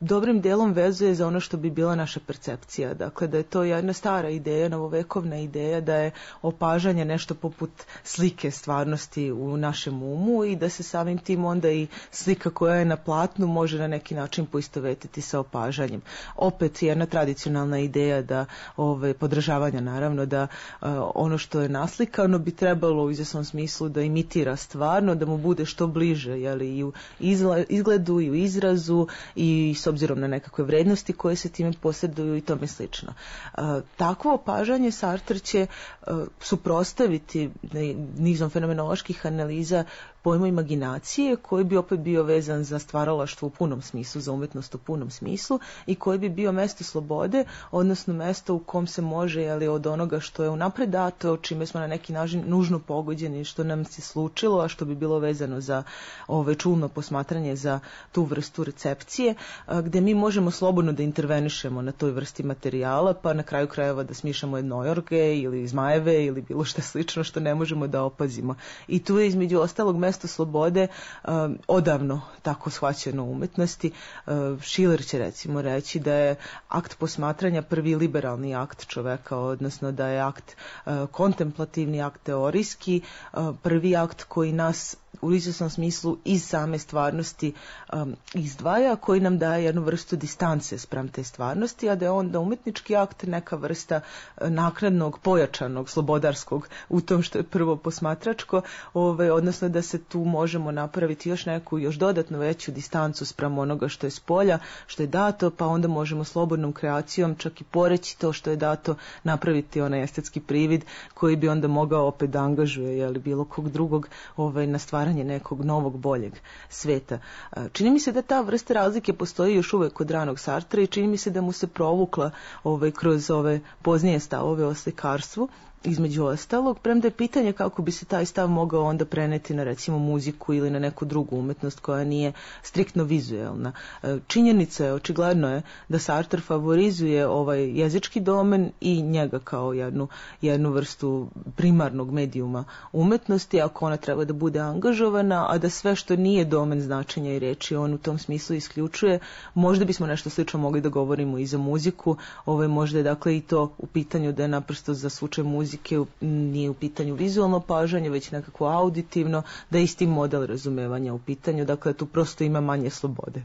dobrim delom vezuje za ono što bi bila naša percepcija. Dakle, da je to jedna stara ideja, novovekovna ideja da je opažanje nešto poput slike stvarnosti u našem umu i da se samim tim onda i slika koja je na platnu može na neki način poistovetiti sa opažanjem. Opet jedna tradicionalna ideja da ove, podržavanja naravno da a, ono što je naslikano bi trebalo u izvjesnom smislu da imitira stvarno, da mu bude što bliže, jeli, i u izla, izgledu i u izrazu i s obzirom na nekakve vrednosti koje se time posreduju i tome slično. A, takvo opažanje Sartre će a, suprotstaviti nizom fenomenoloških analiza pojmu imaginacije koji bi opet bio vezan za stvaralaštvo u punom smislu, za umjetnost u punom smislu i koji bi bio mesto slobode, odnosno mesto u kom se može, jeli, od onoga što je unapred dato, čime smo na neki način nužno pogođeni, što nam se slučilo, a što bi bilo vezano za ove čulno posmatranje za tu vrstu recepcije, gde mi možemo slobodno da intervenišemo na toj vrsti materijala, pa na kraju krajeva da smišamo jednojorge ili zmajeve ili bilo što slično što ne možemo da opazimo. I tu je između ostalog mesto slobode um, odavno tako shvaćeno u umetnosti. Uh, Schiller će recimo reći da je akt posmatranja prvi liberalni akt čoveka, odnosno da je akt uh, kontemplativni, akt teorijski, uh, prvi akt koji nas u izvjesnom smislu iz same stvarnosti um, izdvaja, koji nam daje jednu vrstu distance spram te stvarnosti, a da je onda umjetnički akt neka vrsta uh, naknadnog, pojačanog, slobodarskog u tom što je prvo posmatračko, ove, odnosno da se tu možemo napraviti još neku, još dodatno veću distancu spram onoga što je s polja, što je dato, pa onda možemo slobodnom kreacijom čak i poreći to što je dato, napraviti onaj estetski privid koji bi onda mogao opet da angažuje, jeli, bilo kog drugog ove, na stvaranje nekog novog, boljeg sveta. Čini mi se da ta vrsta razlike postoji još uvek kod ranog Sartra i čini mi se da mu se provukla ovaj, kroz ove poznije stavove o slikarstvu, između ostalog, premda je pitanje kako bi se taj stav mogao onda preneti na recimo muziku ili na neku drugu umetnost koja nije striktno vizuelna. Činjenica je, očigledno je, da Sartre favorizuje ovaj jezički domen i njega kao jednu, jednu vrstu primarnog medijuma umetnosti, ako ona treba da bude angažovana, a da sve što nije domen značenja i reči on u tom smislu isključuje. Možda bismo nešto slično mogli da govorimo i za muziku, ovaj, možda je dakle i to u pitanju da je naprosto za slučaj muzike nije u pitanju vizualno opažanje, već nekako auditivno, da je isti model razumevanja u pitanju, dakle tu prosto ima manje slobode.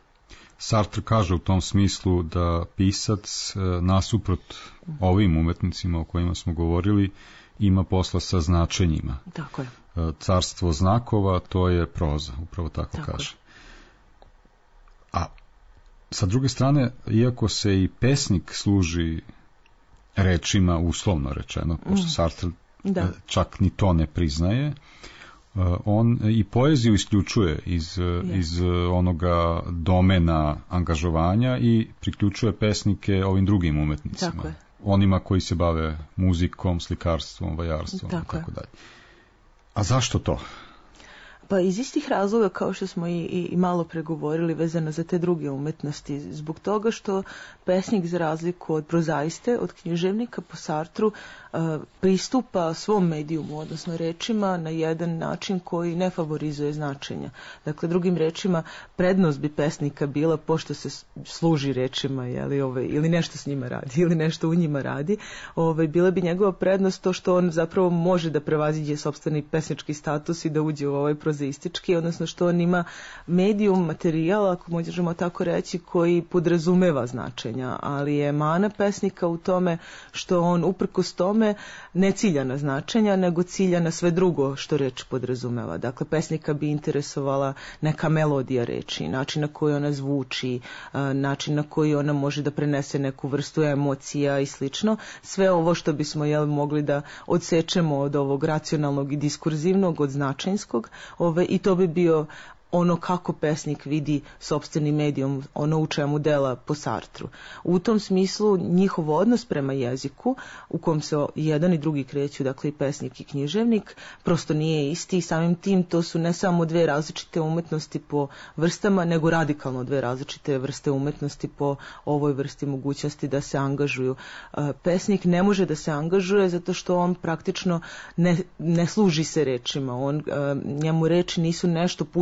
Sartre kaže u tom smislu da pisac nasuprot ovim umetnicima o kojima smo govorili ima posla sa značenjima. Tako je. Carstvo znakova, to je proza, upravo tako, tako kaže. A sa druge strane, iako se i pesnik služi rečima, uslovno rečeno, pošto Sartre da. čak ni to ne priznaje, on i poeziju isključuje iz, yeah. iz onoga domena angažovanja i priključuje pesnike ovim drugim umetnicima. Tako je. Onima koji se bave muzikom, slikarstvom, vajarstvom i tako dalje. A zašto to? Pa iz istih razloga kao što smo i, i malo pregovorili vezano za te druge umetnosti, zbog toga što pesnik za razliku od prozaiste, od književnika po Sartru, uh, pristupa svom medijumu, odnosno rečima na jedan način koji ne favorizuje značenja. Dakle, drugim rečima, prednost bi pesnika bila, pošto se služi rečima, jeli, ove, ili nešto s njima radi, ili nešto u njima radi, ove, bila bi njegova prednost to što on zapravo može da prevaziđe sopstveni pesnički status i da uđe u ovaj prozaistički, odnosno što on ima medijum, materijal, ako možemo tako reći, koji podrazumeva značenja, ali je mana pesnika u tome što on uprkos tome ne cilja na značenja, nego cilja na sve drugo što reč podrazumeva. Dakle, pesnika bi interesovala neka melodija reči, način na koji ona zvuči, način na koji ona može da prenese neku vrstu emocija i slično. Sve ovo što bismo jel, mogli da odsečemo od ovog racionalnog i diskurzivnog, od značenjskog, ove, i to bi bio ono kako pesnik vidi sopstveni medijum, ono u čemu dela po Sartru. U tom smislu njihov odnos prema jeziku, u kom se jedan i drugi kreću, dakle i pesnik i književnik, prosto nije isti i samim tim to su ne samo dve različite umetnosti po vrstama, nego radikalno dve različite vrste umetnosti po ovoj vrsti mogućnosti da se angažuju. Pesnik ne može da se angažuje zato što on praktično ne, ne služi se rečima. On, njemu reči nisu nešto putem čega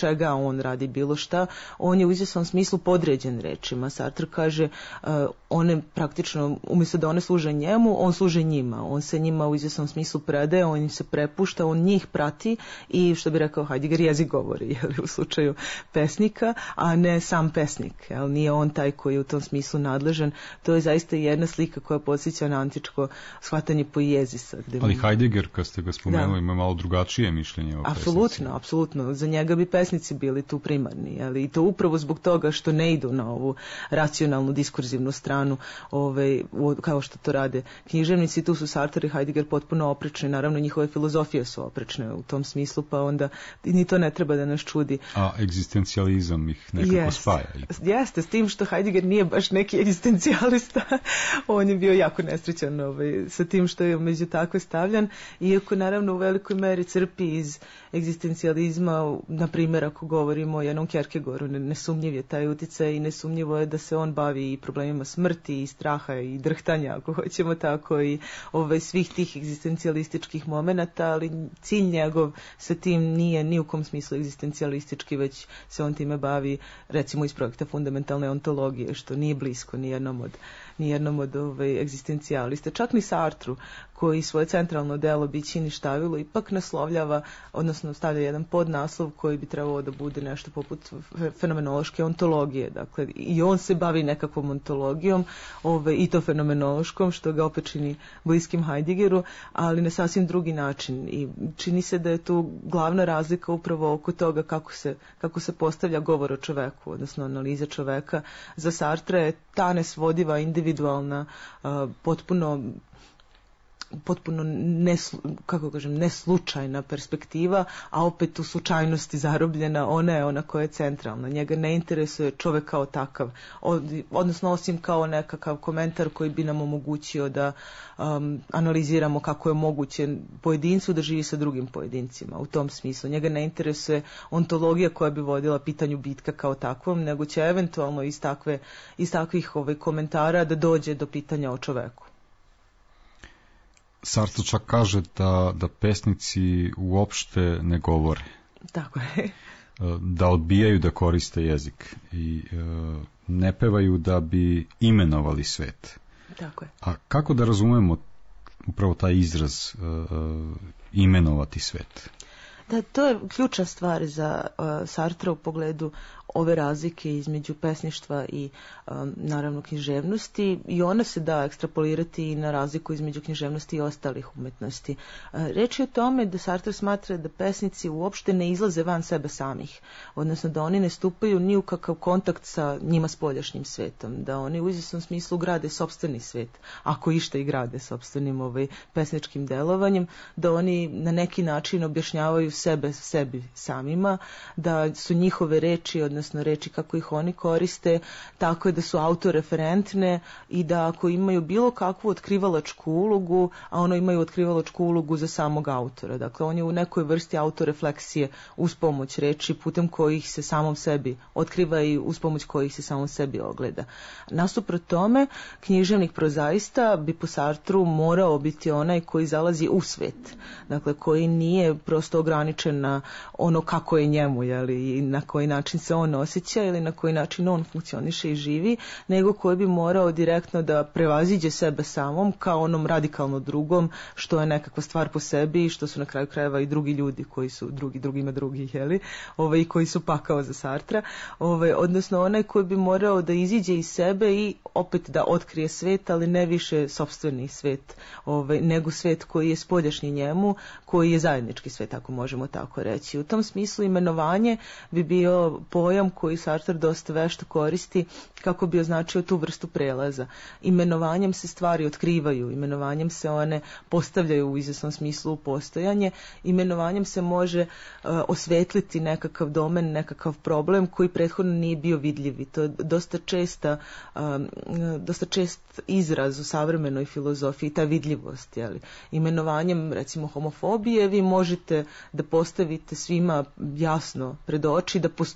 čega on radi bilo šta, on je u izvjesnom smislu podređen rečima. Sartre kaže uh, one praktično, umjesto da one služe njemu, on služe njima. On se njima u izvjesnom smislu predaje, on im se prepušta, on njih prati i što bi rekao Heidegger, jezik govori, jel, u slučaju pesnika, a ne sam pesnik. Jel, nije on taj koji je u tom smislu nadležan. To je zaista jedna slika koja podsjeća na antičko shvatanje poezisa. Ali Heidegger, kad ste ga spomenuli, ima malo drugačije mišljenje o pesnici. Apsolutno, apsolutno. Za njega bi pesnici bili tu primarni. Jel, i to upravo zbog toga što ne idu na ovu racionalnu, diskurzivnu stranu, ovaj, kao što to rade književnici. Tu su Sartre i Heidegger potpuno oprečni. Naravno, njihove filozofije su oprečne u tom smislu, pa onda ni to ne treba da nas čudi. A egzistencijalizam ih nekako Jest, spaja. Jeste, s tim što Heidegger nije baš neki egzistencijalista. On je bio jako nesrećan ovaj, sa tim što je među takve stavljan, iako naravno u velikoj meri crpi iz egzistencijalizma, na primjer ako govorimo o jednom Kierkegaardu, nesumnjiv je taj utjecaj i nesumnjivo je da se on bavi i problemima smrti i straha i drhtanja, ako hoćemo tako, i ovaj, svih tih egzistencijalističkih momenata, ali cilj njegov sa tim nije ni u kom smislu egzistencijalistički, već se on time bavi recimo iz projekta fundamentalne ontologije, što nije blisko ni jednom od nijednom od ovaj, egzistencijalista. Čak ni Sartru, koji svoje centralno delo Biće i ništavilo ipak naslovljava, odnosno stavlja jedan podnaslov koji bi trebalo da bude nešto poput fenomenološke ontologije. Dakle, i on se bavi nekakvom ontologijom, ovaj, i to fenomenološkom, što ga opet čini bliskim Heideggeru, ali na sasvim drugi način. I čini se da je tu glavna razlika upravo oko toga kako se, kako se postavlja govor o čoveku, odnosno analiza čoveka. Za Sartre je ta nesvodiva, individualna, uh, potpuno potpuno neslu, kako kažem, neslučajna perspektiva, a opet u slučajnosti zarobljena, ona je ona koja je centralna. Njega ne interesuje čovjek kao takav, od, odnosno osim kao nekakav komentar koji bi nam omogućio da um, analiziramo kako je moguće pojedincu da živi sa drugim pojedincima. U tom smislu njega ne interesuje ontologija koja bi vodila pitanju bitka kao takvom, nego će eventualno iz, takve, iz takvih ovaj, komentara da dođe do pitanja o čoveku. Sartre čak kaže da, da pesnici uopšte ne govore. Tako je. Da odbijaju da koriste jezik i e, ne pevaju da bi imenovali svet. Tako je. A kako da razumemo upravo taj izraz e, imenovati svet? Da, to je ključna stvar za uh, Sartra u pogledu ove razlike između pesništva i um, naravno književnosti, i ona se da ekstrapolirati i na razliku između književnosti i ostalih umetnosti. Uh, reč je o tome da Sartre smatra da pesnici uopšte ne izlaze van sebe samih, odnosno da oni ne stupaju ni u kakav kontakt sa njima spoljašnjim svetom, da oni u izvjesnom smislu grade sopstveni svet, ako išta i grade sopstvenim ovaj, pesničkim delovanjem, da oni na neki način objašnjavaju sebe sebi samima, da su njihove reči, odnosno reči kako ih oni koriste, tako je da su autoreferentne i da ako imaju bilo kakvu otkrivalačku ulogu, a ono imaju otkrivalačku ulogu za samog autora. Dakle, on je u nekoj vrsti autorefleksije uz pomoć reči, putem kojih se samom sebi otkriva i uz pomoć kojih se samom sebi ogleda. Nasuprot tome, književnik prozaista bi po Sartru morao biti onaj koji zalazi u svet. Dakle, koji nije prosto ograničen na ono kako je njemu, jeli, i na koji način se on osjeća ili na koji način on funkcioniše i živi, nego koji bi morao direktno da prevaziđe sebe samom kao onom radikalno drugom, što je nekakva stvar po sebi i što su na kraju krajeva i drugi ljudi koji su drugi drugima drugi, jeli, ovaj, koji su pakao za Sartra, ovaj, odnosno onaj koji bi morao da iziđe iz sebe i opet da otkrije svet, ali ne više sopstveni svet, ovaj, nego svet koji je spoljašnji njemu, koji je zajednički svet, ako možemo tako reći. U tom smislu imenovanje bi bio pojam koji Sartre dosta vešto koristi kako bi označio tu vrstu prelaza. Imenovanjem se stvari otkrivaju, imenovanjem se one postavljaju u izvjesnom smislu u postojanje, imenovanjem se može uh, osvetliti nekakav domen, nekakav problem koji prethodno nije bio vidljiv. I to je dosta česta, um, dosta čest izraz u savremenoj filozofiji, ta vidljivost. Jeli. Imenovanjem, recimo, homofobije vi možete da postavite svima jasno pred oči da postoji takva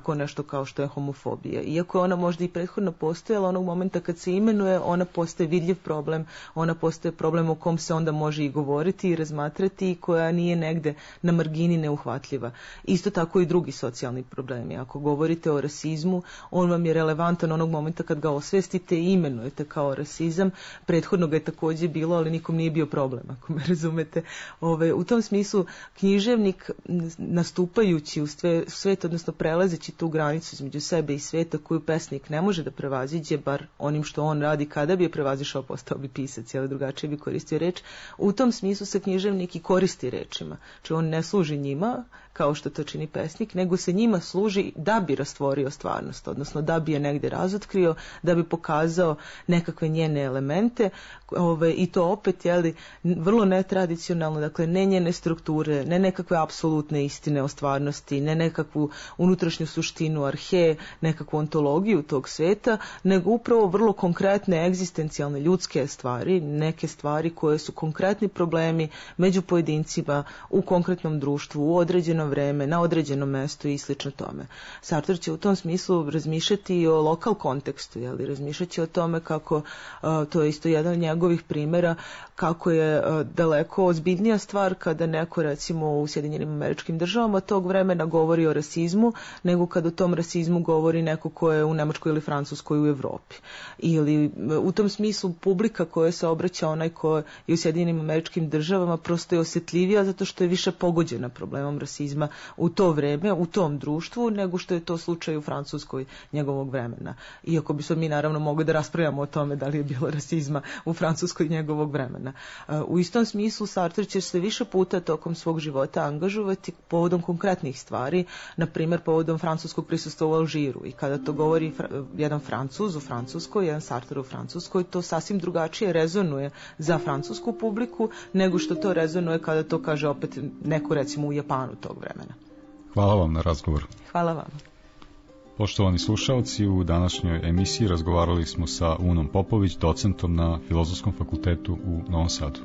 tako nešto kao što je homofobija. Iako je ona možda i prethodno postojala, onog momenta kad se imenuje, ona postaje vidljiv problem, ona postaje problem o kom se onda može i govoriti i razmatrati i koja nije negde na margini neuhvatljiva. Isto tako i drugi socijalni problemi. Ako govorite o rasizmu, on vam je relevantan onog momenta kad ga osvestite i imenujete kao rasizam. Prethodno ga je takođe bilo, ali nikom nije bio problem, ako me razumete. Ove, u tom smislu književnik nastupajući u sve, svet, odnosno prelazeći tu granicu između sebe i sveta koju pesnik ne može da prevaziđe, bar onim što on radi, kada bi je prevazišao postao bi pisac, ali drugačije bi koristio reč. U tom smislu se književnik i koristi rečima. Či on ne služi njima, kao što to čini pesnik, nego se njima služi da bi rastvorio stvarnost, odnosno da bi je negde razotkrio, da bi pokazao nekakve njene elemente, ove, i to opet, jeli, vrlo netradicionalno, dakle, ne njene strukture, ne nekakve apsolutne istine o stvarnosti, ne nekakvu unutrašnju suštinu arhe, nekakvu ontologiju tog sveta, nego upravo vrlo konkretne egzistencijalne ljudske stvari, neke stvari koje su konkretni problemi među pojedincima u konkretnom društvu, u određeno vreme, na određenom mestu i slično tome. Sartre će u tom smislu razmišljati i o lokal kontekstu, jeli, razmišljati o tome kako, a, to je isto jedan od njegovih primjera, kako je a, daleko ozbiljnija stvar kada neko, recimo, u Sjedinjenim Američkim Državama tog vremena govori o rasizmu, nego kad o tom rasizmu govori neko ko je u Nemačkoj ili Francuskoj u Evropi. Ili u tom smislu publika koja se obraća onaj ko je u Sjedinjenim Američkim Državama prosto je osjetljivija zato što je više pogođena problemom rasizma u to vreme, u tom društvu, nego što je to slučaj u Francuskoj njegovog vremena. Iako bi smo mi naravno mogli da raspravljamo o tome da li je bilo rasizma u Francuskoj njegovog vremena. U istom smislu Sartre će se više puta tokom svog života angažovati povodom konkretnih stvari, na primjer povodom francuskog prisustva u Alžiru, i kada to govori jedan Francuz u Francuskoj, jedan Sartre u Francuskoj, to sasvim drugačije rezonuje za francusku publiku nego što to rezonuje kada to kaže opet neko, recimo, u Japanu tog vremena. Hvala vam na razgovoru. Hvala vam. Poštovani slušalci, u današnjoj emisiji razgovarali smo sa Unom Popović, docentom na Filozofskom fakultetu u Novom Sadu.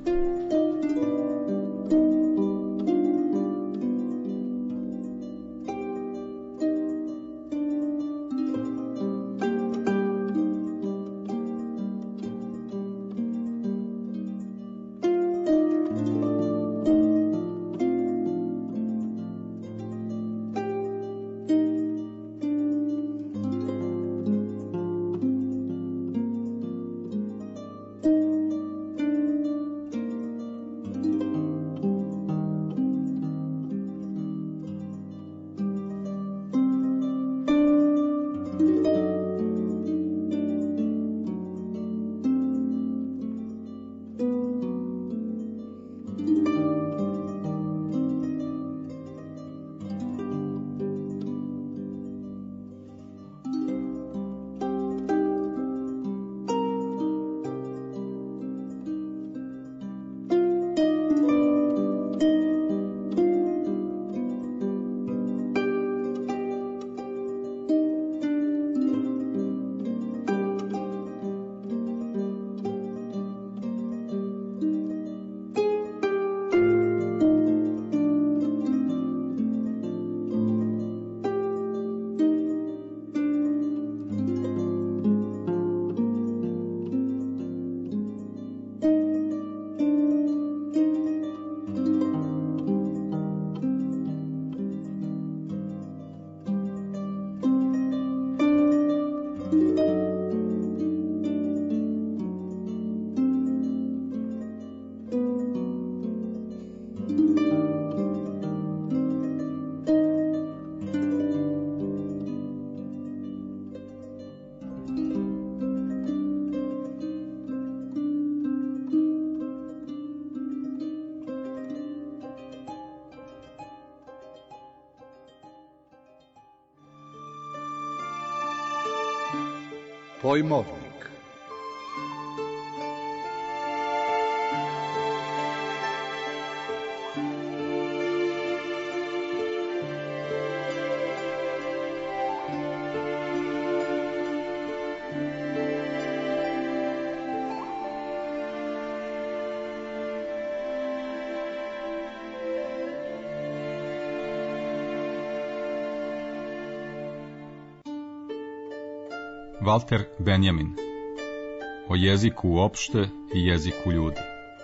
Pojmovnik. Walter Benjamin. O jeziku uopšte i jeziku ljudi.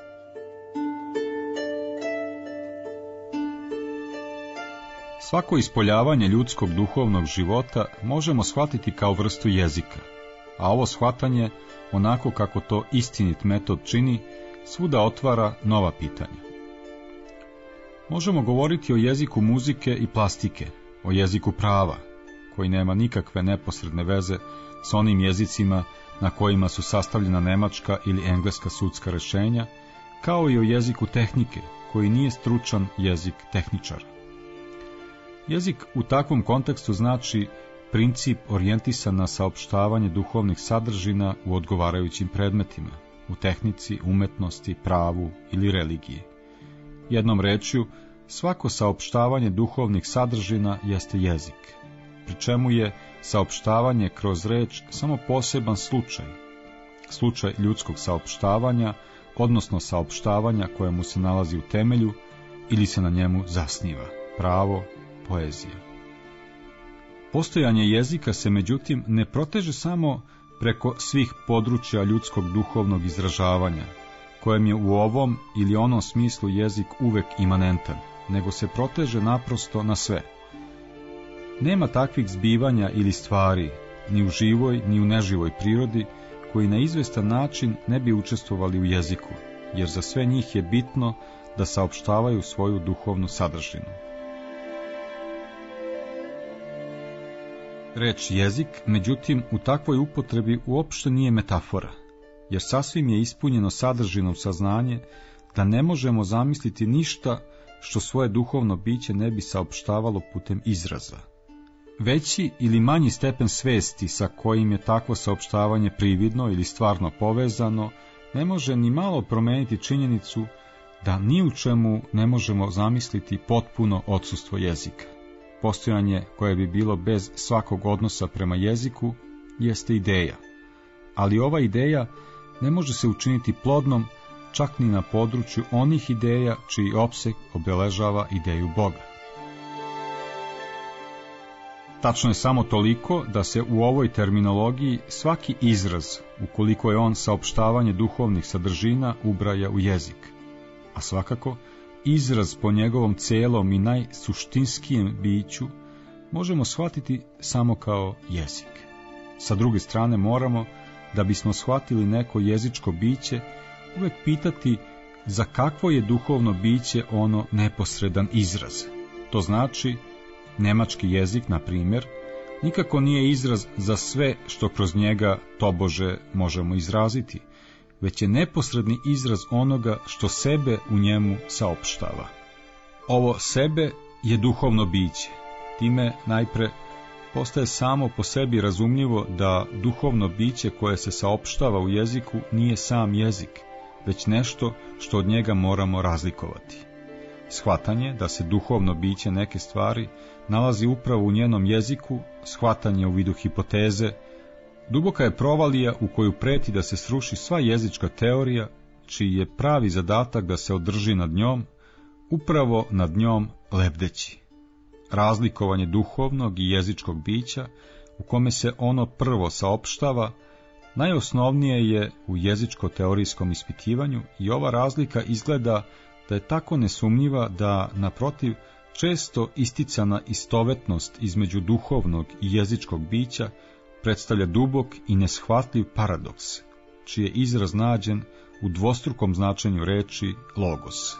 Svako ispoljavanje ljudskog duhovnog života možemo shvatiti kao vrstu jezika, a ovo shvatanje, onako kako to istinit metod čini, svuda otvara nova pitanja. Možemo govoriti o jeziku muzike i plastike, o jeziku prava, koji nema nikakve neposredne veze s onim jezicima na kojima su sastavljena nemačka ili engleska sudska rješenja, kao i o jeziku tehnike, koji nije stručan jezik tehničara. Jezik u takvom kontekstu znači princip orijentisan na saopštavanje duhovnih sadržina u odgovarajućim predmetima, u tehnici, umetnosti, pravu ili religiji. Jednom rečju, svako saopštavanje duhovnih sadržina jeste jezik, pri čemu je saopštavanje kroz reč samo poseban slučaj, slučaj ljudskog saopštavanja, odnosno saopštavanja kojemu se nalazi u temelju ili se na njemu zasniva, pravo, poezija. Postojanje jezika se međutim ne proteže samo preko svih područja ljudskog duhovnog izražavanja, kojem je u ovom ili onom smislu jezik uvek imanentan, nego se proteže naprosto na sve. Nema takvih zbivanja ili stvari, ni u živoj, ni u neživoj prirodi, koji na izvestan način ne bi učestvovali u jeziku, jer za sve njih je bitno da saopštavaju svoju duhovnu sadržinu. Reč jezik, međutim, u takvoj upotrebi uopšte nije metafora, jer sasvim je ispunjeno sadržinom saznanje da ne možemo zamisliti ništa što svoje duhovno biće ne bi saopštavalo putem izraza. Veći ili manji stepen svesti sa kojim je takvo saopštavanje prividno ili stvarno povezano, ne može ni malo promeniti činjenicu da ni u čemu ne možemo zamisliti potpuno odsustvo jezika. Postojanje koje bi bilo bez svakog odnosa prema jeziku jeste ideja, ali ova ideja ne može se učiniti plodnom čak ni na području onih ideja čiji opseg obeležava ideju Boga. Tačno je samo toliko da se u ovoj terminologiji svaki izraz, ukoliko je on saopštavanje duhovnih sadržina, ubraja u jezik, a svakako izraz po njegovom celom i najsuštinskijem biću možemo shvatiti samo kao jezik. Sa druge strane moramo, da bismo shvatili neko jezičko biće, uvek pitati za kakvo je duhovno biće ono neposredan izraz. To znači, nemački jezik, na primjer, nikako nije izraz za sve što kroz njega tobože možemo izraziti, već je neposredni izraz onoga što sebe u njemu saopštava. Ovo sebe je duhovno biće. Time najpre postaje samo po sebi razumljivo da duhovno biće koje se saopštava u jeziku nije sam jezik, već nešto što od njega moramo razlikovati. Shvatanje da se duhovno biće neke stvari nalazi upravo u njenom jeziku, shvatanje u vidu hipoteze, duboka je provalija u koju preti da se sruši sva jezička teorija, čiji je pravi zadatak da se održi nad njom, upravo nad njom lebdeći. Razlikovanje duhovnog i jezičkog bića, u kome se ono prvo saopštava, najosnovnije je u jezičko-teorijskom ispitivanju i ova razlika izgleda da je tako nesumnjiva da, naprotiv, često isticana istovetnost između duhovnog i jezičkog bića predstavlja dubok i neshvatljiv paradoks, čiji je izraz nađen u dvostrukom značenju reči logos.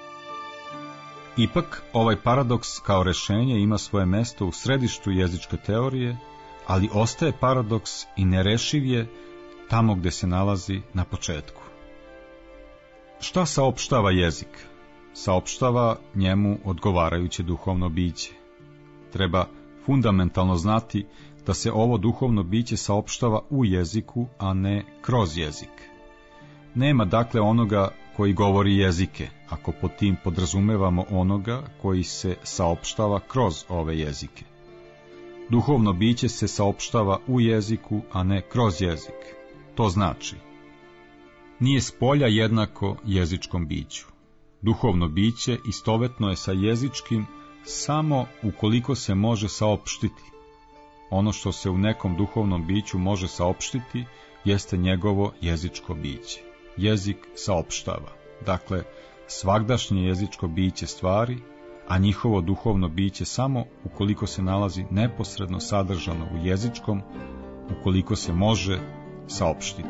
Ipak, ovaj paradoks kao rešenje ima svoje mesto u središtu jezičke teorije, ali ostaje paradoks i nerešiv je tamo gde se nalazi na početku. Šta saopštava jezik? Saopštava njemu odgovarajuće duhovno biće. Treba fundamentalno znati da se ovo duhovno biće saopštava u jeziku, a ne kroz jezik. Nema dakle onoga koji govori jezike, ako pod tim podrazumevamo onoga koji se saopštava kroz ove jezike. Duhovno biće se saopštava u jeziku, a ne kroz jezik. To znači, nije spolja jednako jezičkom biću. Duhovno biće istovetno je sa jezičkim samo ukoliko se može saopštiti. ono što se u nekom duhovnom biću može saopštiti, jeste njegovo jezičko biće. Jezik saopštava, dakle, svagdašnje jezičko biće stvari, a njihovo duhovno biće samo ukoliko se nalazi neposredno sadržano u jezičkom, ukoliko se može saopštiti.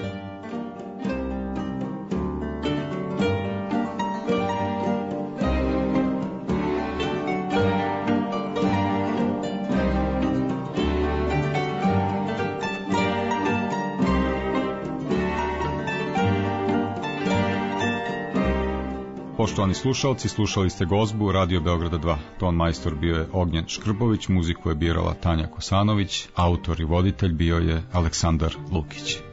Poštovani slušalci, slušali ste Gozbu Radio Beograda dva. Ton majstor bio je Ognjen Škrbović, muziku je birala Tanja Kosanović, autor i voditelj bio je Aleksandar Lukić.